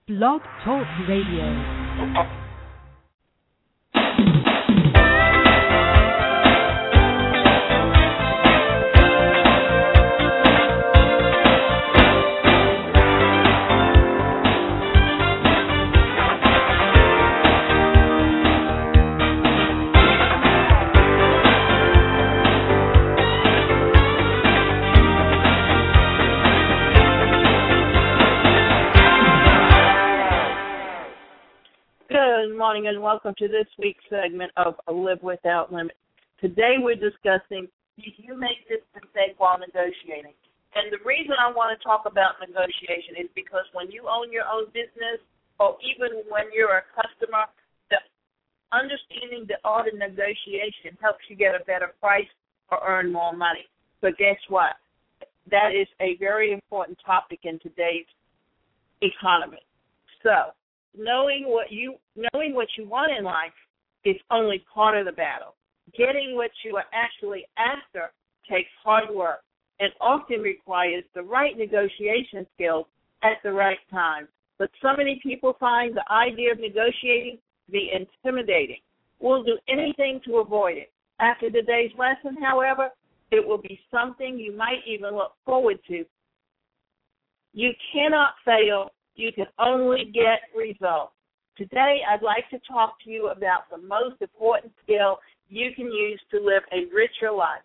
Blog Talk Radio. Good morning and welcome to this week's segment of Live Without Limits. Today we're discussing, did you make this mistake while negotiating? And the reason I want to talk about negotiation is because when you own your own business or even when you're a customer, the understanding the art of negotiation helps you get a better price or earn more money. But guess what? That is a very important topic in today's economy. So, knowing what you want in life is only part of the battle. Getting what you are actually after takes hard work and often requires the right negotiation skills at the right time. But so many people find the idea of negotiating to be intimidating. We'll do anything to avoid it. After today's lesson, however, it will be something you might even look forward to. You cannot fail. You can only get results. Today, I'd like to talk to you about the most important skill you can use to live a richer life.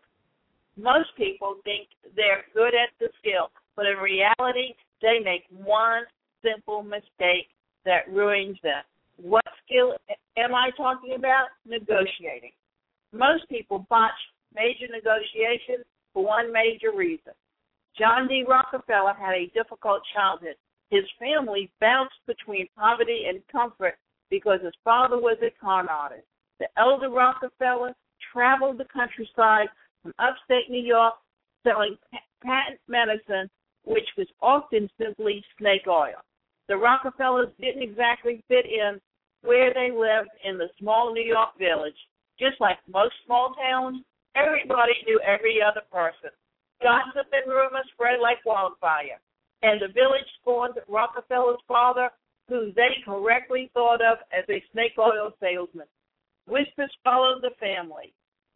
Most people think they're good at the skill, but in reality, they make one simple mistake that ruins them. What skill am I talking about? Negotiating. Most people botch major negotiations for one major reason. John D. Rockefeller had a difficult childhood. His family bounced between poverty and comfort because his father was a con artist. The elder Rockefeller traveled the countryside from upstate New York selling patent medicine, which was often simply snake oil. The Rockefellers didn't exactly fit in where they lived in the small New York village. Just like most small towns, everybody knew every other person. Gossip and rumor spread like wildfire. And the village scorned Rockefeller's father, who they correctly thought of as a snake oil salesman. Whispers followed the family.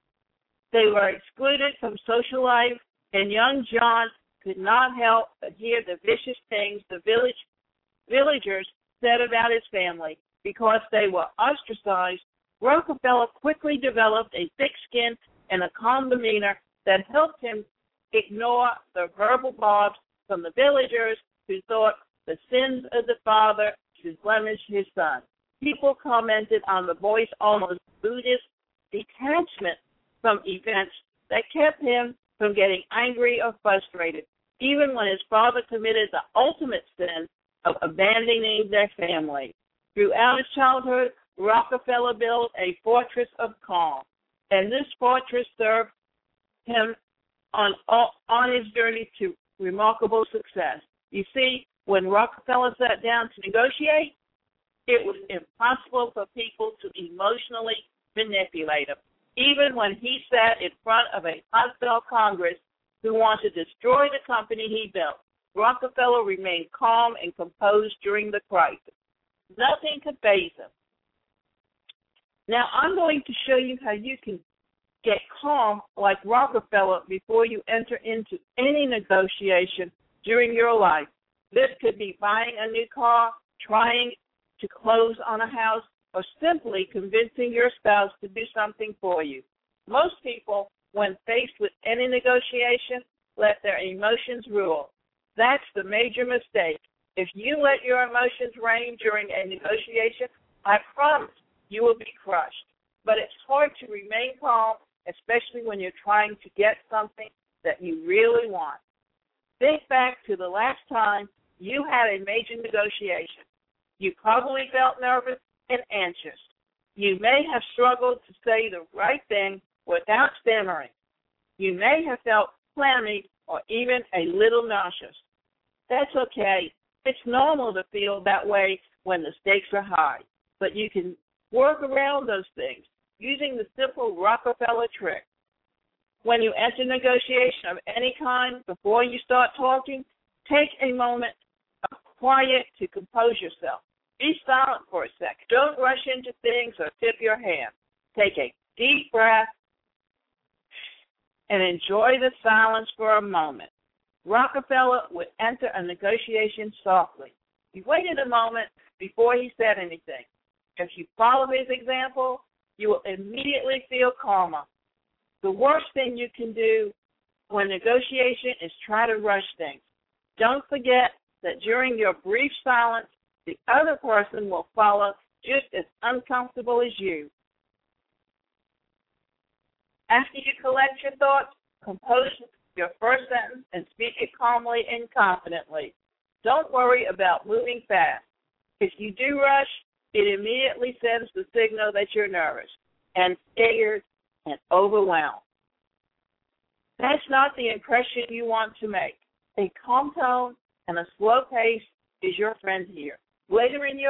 They were excluded from social life, and young John could not help but hear the vicious things the villagers said about his family. Because they were ostracized, Rockefeller quickly developed a thick skin and a calm demeanor that helped him ignore the verbal barbs from the villagers who thought the sins of the father should blemish his son. People commented on the boy's almost Buddhist detachment from events that kept him from getting angry or frustrated, even when his father committed the ultimate sin of abandoning their family. Throughout his childhood, Rockefeller built a fortress of calm, and this fortress served him on his journey to remarkable success. You see, when Rockefeller sat down to negotiate, it was impossible for people to emotionally manipulate him. Even when he sat in front of a hostile Congress who wanted to destroy the company he built, Rockefeller remained calm and composed during the crisis. Nothing could faze him. Now, I'm going to show you how you can get calm like Rockefeller before you enter into any negotiation during your life. This could be buying a new car, trying to close on a house, or simply convincing your spouse to do something for you. Most people, when faced with any negotiation, let their emotions rule. That's the major mistake. If you let your emotions reign during a negotiation, I promise you will be crushed. But it's hard to remain calm, especially when you're trying to get something that you really want. Think back to the last time you had a major negotiation. You probably felt nervous and anxious. You may have struggled to say the right thing without stammering. You may have felt clammy or even a little nauseous. That's okay. It's normal to feel that way when the stakes are high, but you can work around those things using the simple Rockefeller trick. When you enter negotiation of any kind, before you start talking, take a moment of quiet to compose yourself. Be silent for a second. Don't rush into things or tip your hand. Take a deep breath and enjoy the silence for a moment. Rockefeller would enter a negotiation softly. He waited a moment before he said anything. If you follow his example, you will immediately feel calmer. The worst thing you can do when negotiation is try to rush things. Don't forget that during your brief silence, the other person will follow just as uncomfortable as you. After you collect your thoughts, compose your first sentence and speak it calmly and confidently. Don't worry about moving fast. If you do rush, it immediately sends the signal that you're nervous and scared and overwhelmed. That's not the impression you want to make. A calm tone and a slow pace is your friend here. Later in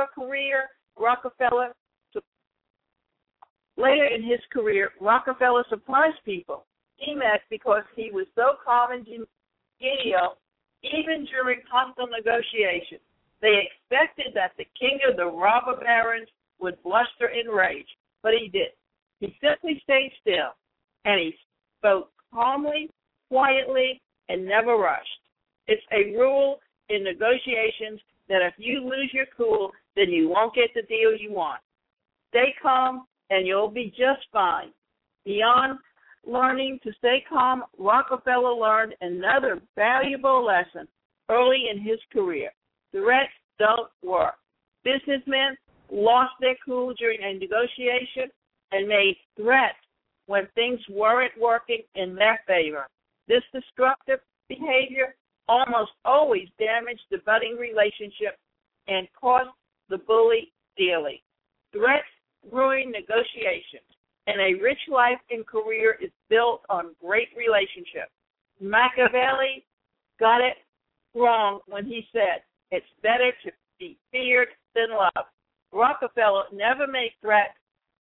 his career, Rockefeller surprised people he met because he was so calm and genial, even during hostile negotiations. They expected that the king of the robber barons would bluster in rage, but he didn't. He simply stayed still, and he spoke calmly, quietly, and never rushed. It's a rule in negotiations that if you lose your cool, then you won't get the deal you want. Stay calm, and you'll be just fine. Beyond learning to stay calm, Rockefeller learned another valuable lesson early in his career. Threats don't work. Businessmen lost their cool during a negotiation and made threats when things weren't working in their favor. This destructive behavior almost always damaged the budding relationship and cost the bully dearly. Threats ruin negotiations, and a rich life and career is built on great relationships. Machiavelli got it wrong when he said, it's better to be feared than loved. Rockefeller never made threats,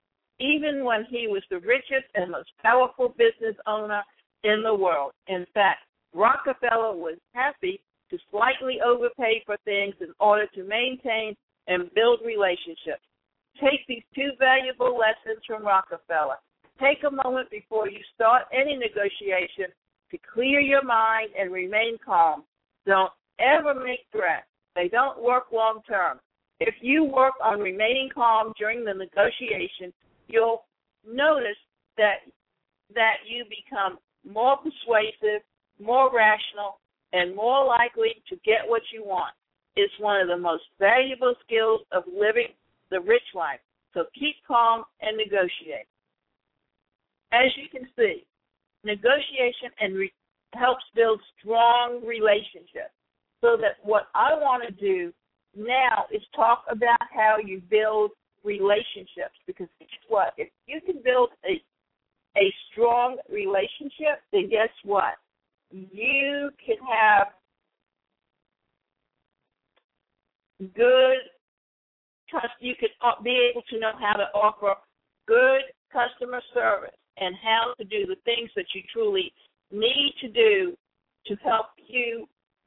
even when he was the richest and most powerful business owner in the world. In fact, Rockefeller was happy to slightly overpay for things in order to maintain and build relationships. Take these two valuable lessons from Rockefeller. Take a moment before you start any negotiation to clear your mind and remain calm. Don't ever make threats. They don't work long term. If you work on remaining calm during the negotiation, you'll notice that you become more persuasive, more rational, and more likely to get what you want. It's one of the most valuable skills of living the rich life. So keep calm and negotiate. As you can see, negotiation helps build strong relationships. So that what I want to do now is talk about how you build relationships. Because guess what? If you can build a strong relationship, then guess what? You can have you can be able to know how to offer good customer service and how to do the things that you truly need to do to help you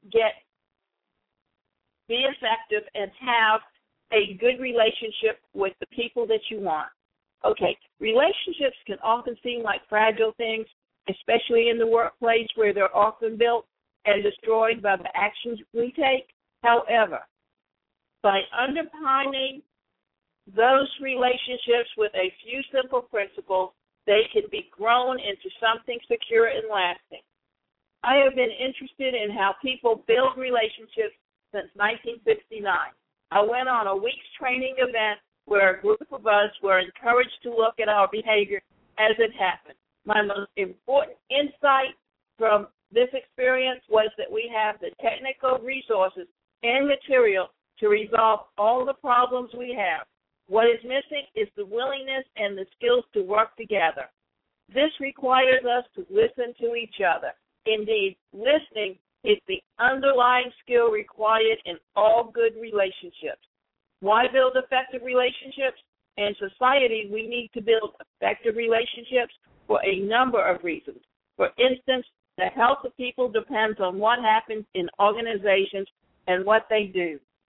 be effective and have a good relationship with the people that you want. Okay, relationships can often seem like fragile things, especially in the workplace where they're often built and destroyed by the actions we take. However, by underpinning those relationships with a few simple principles, they can be grown into something secure and lasting. I have been interested in how people build relationships since 1969. I went on a week's training event where a group of us were encouraged to look at our behavior as it happened. My most important insight from this experience was that we have the technical resources and material to resolve all the problems we have. What is missing is the willingness and the skills to work together. This requires us to listen to each other. Indeed, listening is the underlying skill required in all good relationships. Why build effective relationships? In society, we need to build effective relationships for a number of reasons. For instance, the health of people depends on what happens in organizations and what they do.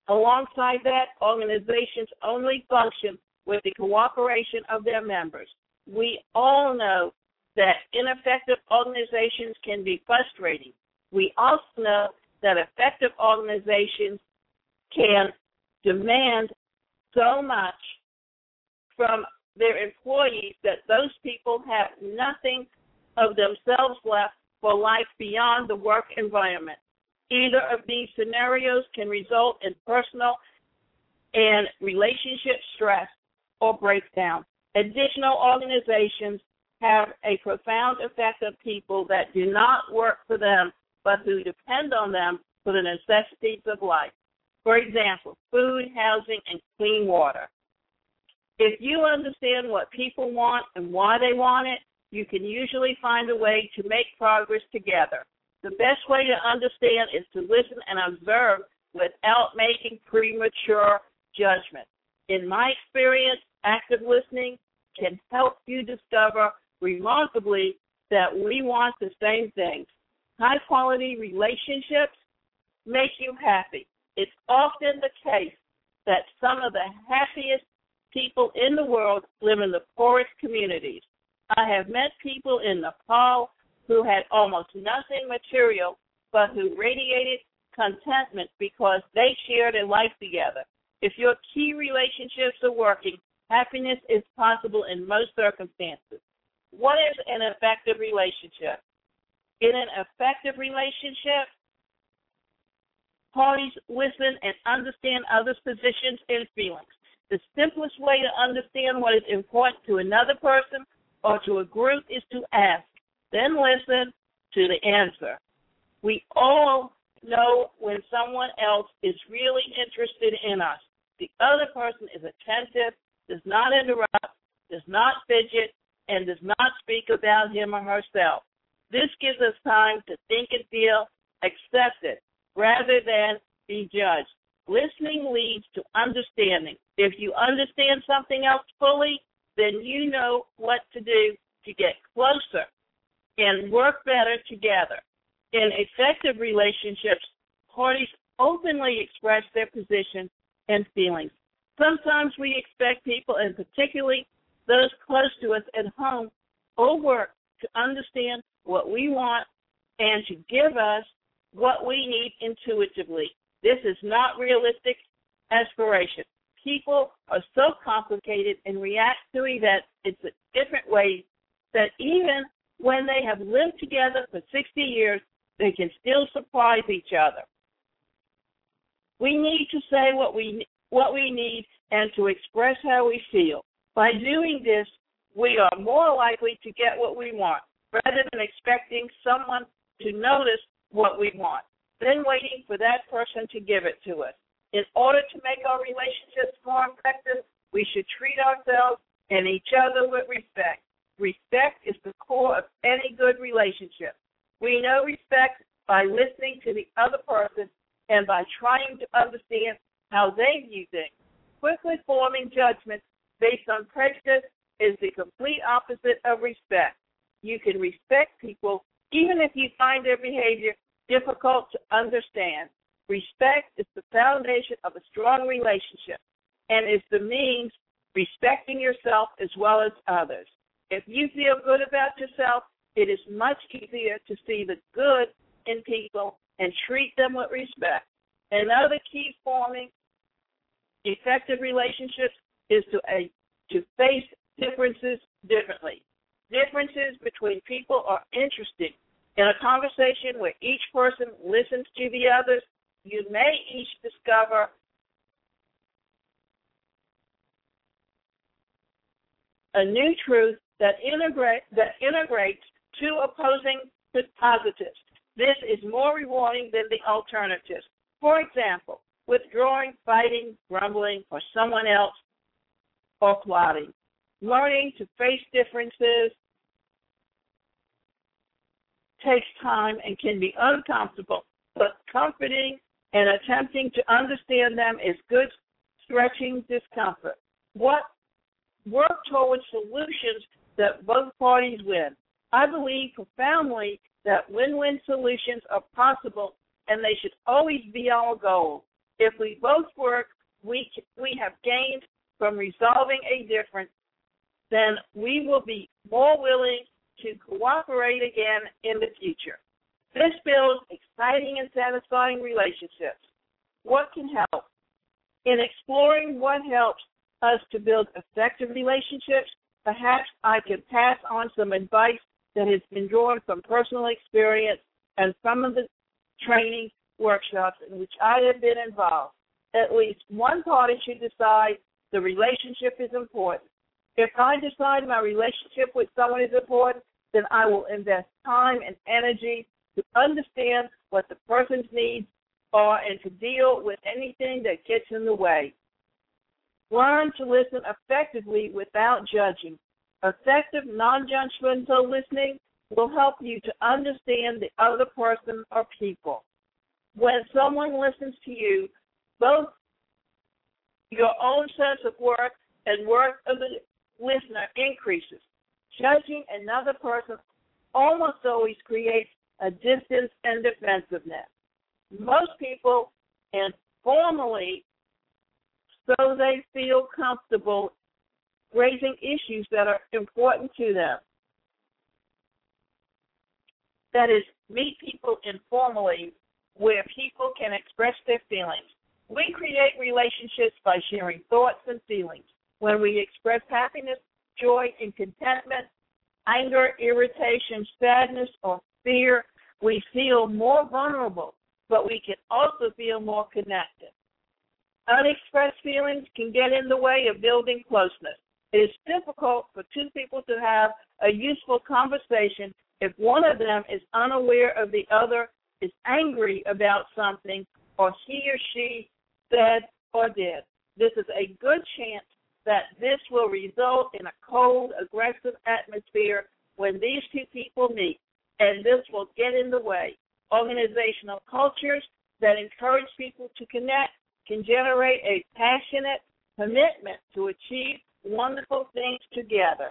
Alongside that, organizations only function with the cooperation of their members. We all know that ineffective organizations can be frustrating. We also know that effective organizations can demand so much from their employees that those people have nothing of themselves left for life beyond the work environment. Either of these scenarios can result in personal and relationship stress or breakdown. Additional organizations have a profound effect on people that do not work for them, but who depend on them for the necessities of life. For example, food, housing, and clean water. If you understand what people want and why they want it, you can usually find a way to make progress together. The best way to understand is to listen and observe without making premature judgment. In my experience, active listening can help you discover remarkably that we want the same things. High-quality relationships make you happy. It's often the case that some of the happiest people in the world live in the poorest communities. I have met people in Nepal who had almost nothing material, but who radiated contentment because they shared a life together. If your key relationships are working, happiness is possible in most circumstances. What is an effective relationship? In an effective relationship, parties listen and understand others' positions and feelings. The simplest way to understand what is important to another person or to a group is to ask, then listen to the answer. We all know when someone else is really interested in us. The other person is attentive, does not interrupt, does not fidget, and does not speak about him or herself. This gives us time to think and feel accepted rather than be judged. Listening leads to understanding. If you understand something else fully, then you know what to do to get closer and work better together. In effective relationships, parties openly express their position and feelings. Sometimes we expect people, and particularly those close to us at home or work, to understand what we want and to give us what we need intuitively. This is not realistic aspiration. People are so complicated and react to events in different ways that even when they have lived together for 60 years, they can still surprise each other. We need to say what we need and to express how we feel. By doing this, we are more likely to get what we want, rather than expecting someone to notice what we want, then waiting for that person to give it to us. In order to make our relationships more effective, we should treat ourselves and each other with respect. Respect is the core of any good relationship. We know respect by listening to the other person and by trying to understand how they view things. Quickly forming judgments based on prejudice is the complete opposite of respect. You can respect people even if you find their behavior difficult to understand. Respect is the foundation of a strong relationship and is the means respecting yourself as well as others. If you feel good about yourself, it is much easier to see the good in people and treat them with respect. Another key forming effective relationships is to face differences differently. Differences between people are interesting. In a conversation where each person listens to the others, you may each discover a new truth that integrates two opposing positives. This is more rewarding than the alternatives. For example, withdrawing, fighting, grumbling for someone else, or plotting. Learning to face differences takes time and can be uncomfortable, but comforting and attempting to understand them is good stretching discomfort. Work towards solutions that both parties win. I believe profoundly that win-win solutions are possible, and they should always be our goal. If we both work, we have gained from resolving a difference, then we will be more willing to cooperate again in the future. This builds exciting and satisfying relationships. What can help? In exploring what helps us to build effective relationships, perhaps I can pass on some advice that has been drawn from personal experience and some of the training workshops in which I have been involved. At least one party should decide the relationship is important. If I decide my relationship with someone is important, then I will invest time and energy to understand what the person's needs are and to deal with anything that gets in the way. Learn to listen effectively without judging. Effective, non-judgmental listening will help you to understand the other person or people. When someone listens to you, both your own sense of worth and worth of the listener increases. Judging another person almost always creates a distance and defensiveness. Most people informally, so they feel comfortable raising issues that are important to them. That is, meet people informally where people can express their feelings. We create relationships by sharing thoughts and feelings. When we express happiness, joy, and contentment, anger, irritation, sadness, or fear, we feel more vulnerable, but we can also feel more connected. Unexpressed feelings can get in the way of building closeness. It is difficult for two people to have a useful conversation if one of them is unaware of the other, is angry about something, or he or she said or did. This is a good chance that this will result in a cold, aggressive atmosphere when these two people meet, and this will get in the way. Organizational cultures that encourage people to connect can generate a passionate commitment to achieve wonderful things together.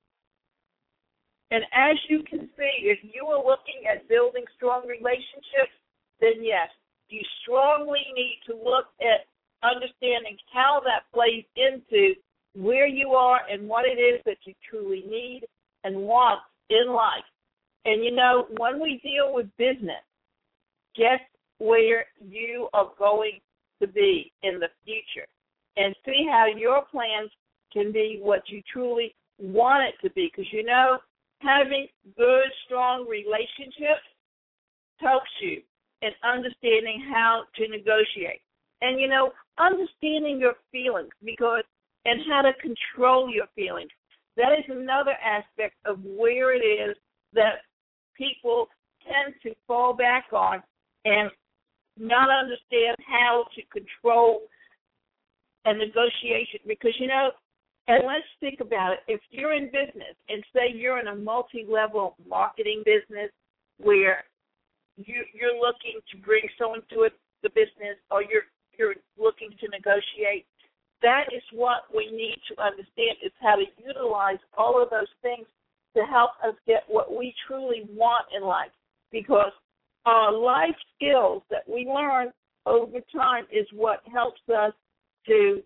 And as you can see, if you are looking at building strong relationships, then yes, you strongly need to look at understanding how that plays into where you are and what it is that you truly need and want in life. And, you know, when we deal with business, guess where you are going to be in the future and see how your plans can be what you truly want it to be. Because, you know, having good, strong relationships helps you in understanding how to negotiate. And, you know, understanding your feelings and how to control your feelings. That is another aspect of where it is that people tend to fall back on and not understand how to control a negotiation. Because, you know, and let's think about it. If you're in business and say you're in a multi-level marketing business where you're looking to bring someone to the business or you're looking to negotiate, that is what we need to understand is how to utilize all of those things to help us get what we truly want in life. Because our life skills that we learn over time is what helps us to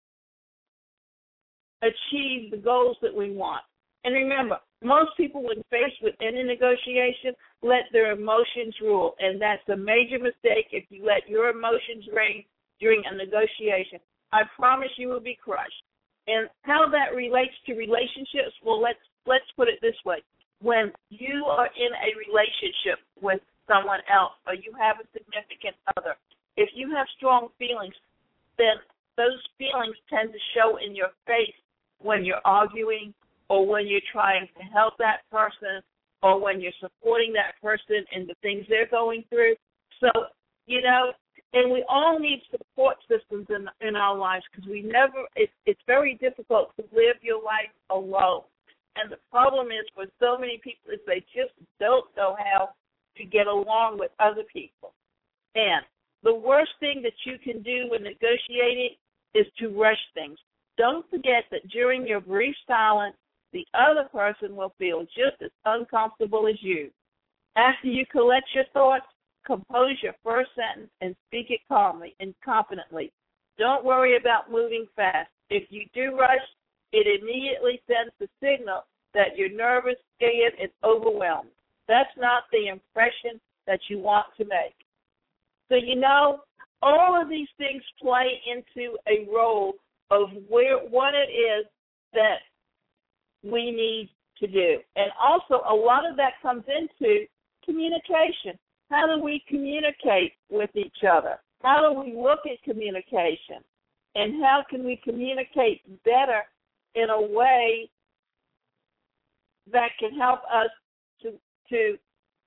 achieve the goals that we want. And remember, most people, when faced with any negotiation, let their emotions rule. And that's a major mistake if you let your emotions reign during a negotiation. I promise you will be crushed. And how that relates to relationships, well, let's put it this way. When you are in a relationship with someone else or you have a significant other, if you have strong feelings, then those feelings tend to show in your face when you're arguing or when you're trying to help that person or when you're supporting that person in the things they're going through. So, you know, and we all need support systems in our lives because it's very difficult to live your life alone. And the problem is for so many people is they just don't know how to get along with other people. And the worst thing that you can do when negotiating is to rush things. Don't forget that during your brief silence, the other person will feel just as uncomfortable as you. After you collect your thoughts, compose your first sentence and speak it calmly and confidently. Don't worry about moving fast. If you do rush, it immediately sends the signal that you're nervous, scared, and overwhelmed. That's not the impression that you want to make. So, all of these things play into a role of what it is that we need to do. And also, a lot of that comes into communication. How do we communicate with each other? How do we look at communication? And how can we communicate better in a way that can help us to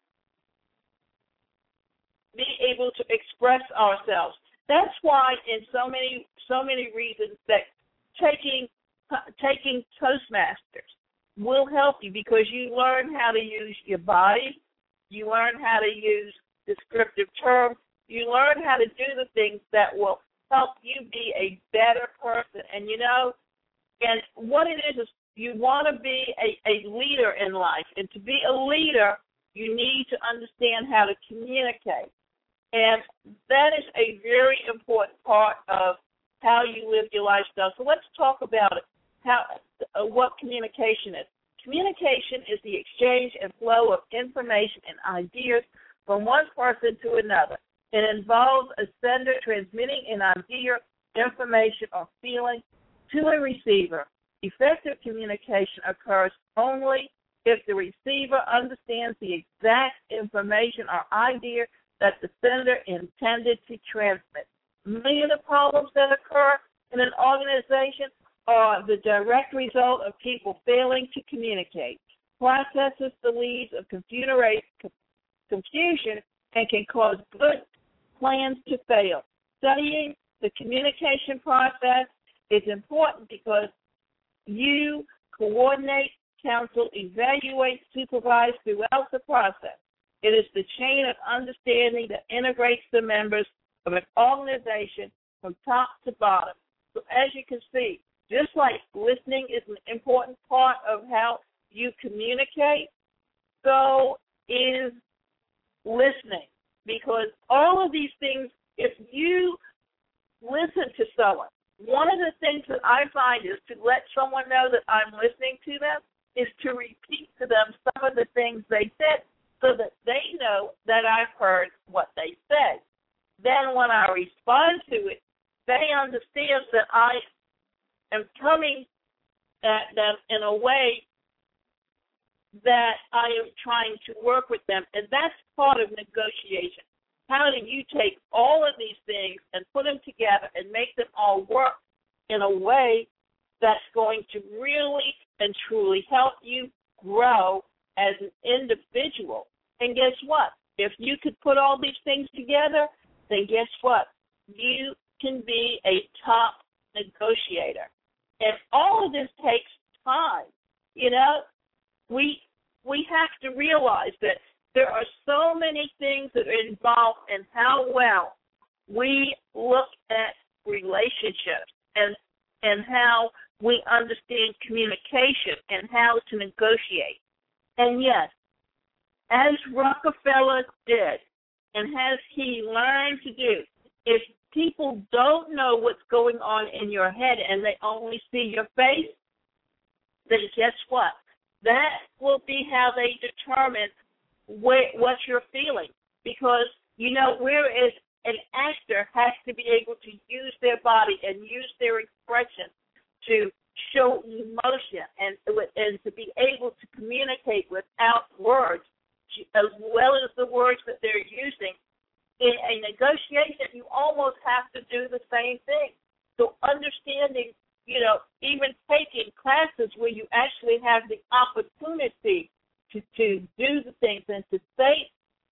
be able to express ourselves? That's why, in so many reasons, that taking Toastmasters will help you, because you learn how to use your body, you learn how to use descriptive terms, you learn how to do the things that will help you be a better person. And and what it is you want to be a leader in life. And to be a leader, you need to understand how to communicate. And that is a very important part of how you live your lifestyle. So let's talk about it, what communication is. Communication is the exchange and flow of information and ideas from one person to another. It involves a sender transmitting an idea, information, or feeling to a receiver. Effective communication occurs only if the receiver understands the exact information or idea that the sender intended to transmit. Many of the problems that occur in an organization are the direct result of people failing to communicate. Processes the leads of confusion and can cause good plans to fail. Studying the communication process is important because you coordinate, counsel, evaluate, supervise throughout the process. It is the chain of understanding that integrates the members of an organization from top to bottom. So as you can see, just like listening is an important part of how you communicate, so is listening. Because all of these things, if you listen to someone, one of the things that I find is to let someone know that I'm listening to them is to repeat to them some of the things they said so that they know that I've heard what they said. Then when I respond to it, they understand that I am coming at them in a way that I am trying to work with them, and that's part of negotiation. How do you take all of these things and put them together and make them all work in a way that's going to really and truly help you grow as an individual? And guess what? If you could put all these things together, then guess what? You can be a top negotiator. And all of this takes time. We have to realize that there are so many things that are involved in how well we look at relationships and how we understand communication and how to negotiate. And yes, as Rockefeller did, and as he learned to do, if people don't know what's going on in your head and they only see your face, then guess what? That will be how they determine what you're feeling. Because, whereas an actor has to be able to use their body and use their expression to show emotion and to be able to communicate without words, as well as the words that they're using, in a negotiation, you almost have to do the same thing. So understanding, even taking classes where you actually have the opportunity to do the things and to say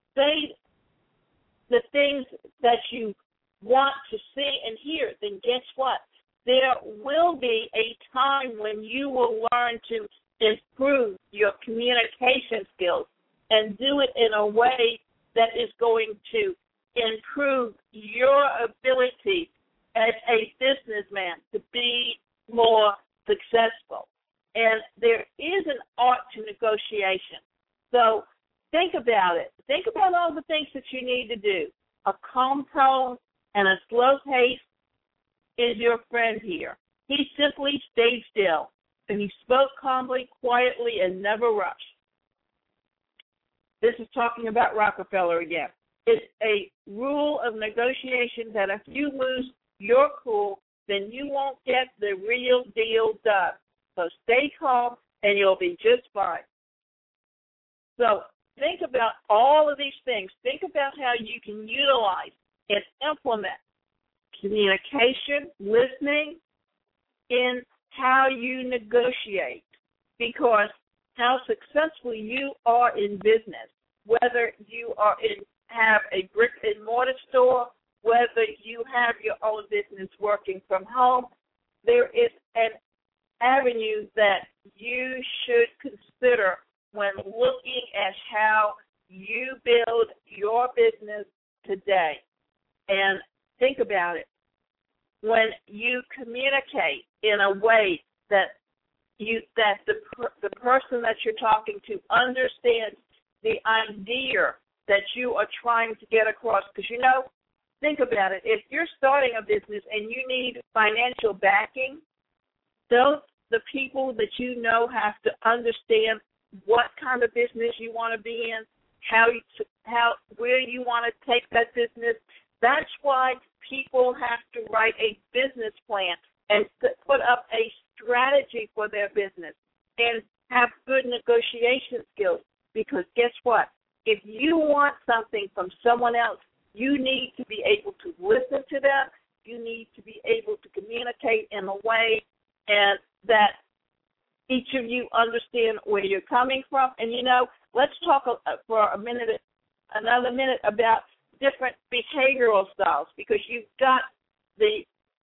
the things that you want to see and hear, then guess what? There will be a time when you will learn to improve your communication skills and do it in a way that is going to improve your ability as a businessman to be more successful. And there is an art to negotiation. So think about it. Think about all the things that you need to do. A calm tone and a slow pace is your friend here. He simply stayed still, and he spoke calmly, quietly, and never rushed. This is talking about Rockefeller again. It's a rule of negotiation that if you lose your cool, then you won't get the real deal done. So stay calm, and you'll be just fine. So think about all of these things. Think about how you can utilize and implement communication, listening, in how you negotiate, because how successful you are in business, whether you have a brick and mortar store, whether you have your own business working from home, there is an avenue that you should consider when looking at how you build your business today. And think about it. When you communicate in a way that the person that you're talking to understands the idea that you are trying to get across, because think about it. If you're starting a business and you need financial backing, don't the people that you know have to understand what kind of business you want to be in, where you want to take that business. That's why people have to write a business plan and put up a strategy for their business and have good negotiation skills, because guess what? If you want something from someone else, you need to be able to listen to them. You need to be able to communicate in a way and that each of you understand where you're coming from. And, let's talk for another minute about different behavioral styles, because you've got the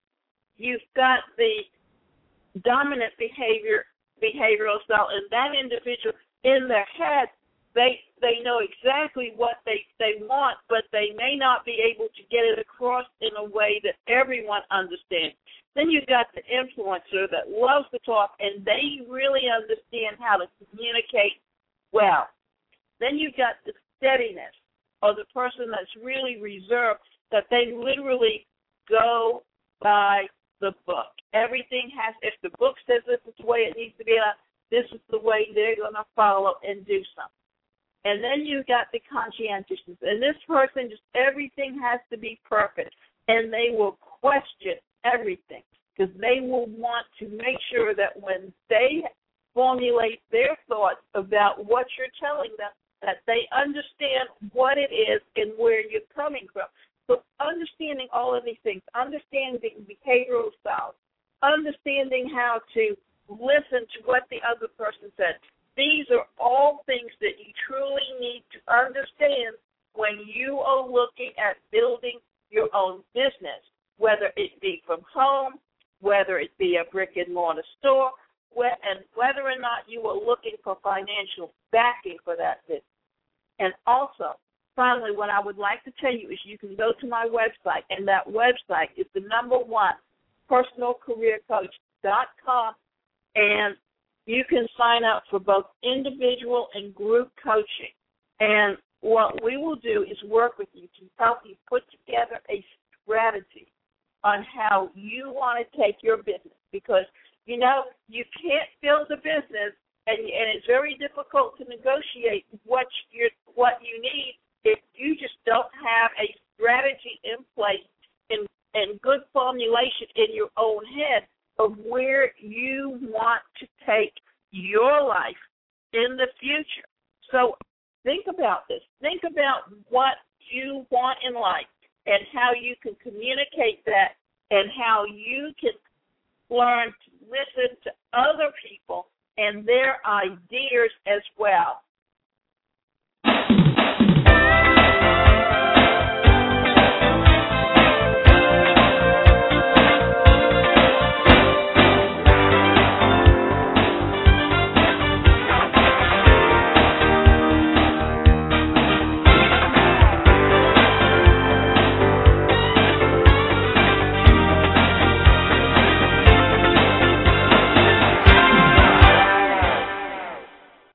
dominant behavioral style, and that individual in their head, they know exactly what they want, but they may not be able to get it across in a way that everyone understands. Then you've got the influencer that loves to talk, and they really understand how to communicate well. Then you've got the steadiness, or the person that's really reserved, that they literally go by the book. Everything if the book says this is the way it needs to be, this is the way they're going to follow and do something. And then you've got the conscientiousness. And this person, just everything has to be perfect. And they will question everything, because they will want to make sure that when they formulate their thoughts about what you're telling them, that they understand what it is and where you're coming from. So understanding all of these things, understanding behavioral styles, understanding how to listen to what the other person said, these are all things that you truly need to understand when you are looking at building your own business, whether it be from home, whether it be a brick-and-mortar store, and whether or not you are looking for financial backing for that business. And also, finally, what I would like to tell you is you can go to my website, and that website is the #1, personalcareercoach.com, and you can sign up for both individual and group coaching. And what we will do is work with you to help you put together a strategy on how you want to take your business, because, you can't build a business, and it's very difficult to negotiate what you need if you just don't have a strategy in place and good formulation in your own head of where you want to take your life in the future. So think about this. Think about what you want in life and how you can communicate that, and how you can learn to listen to other people and their ideas as well.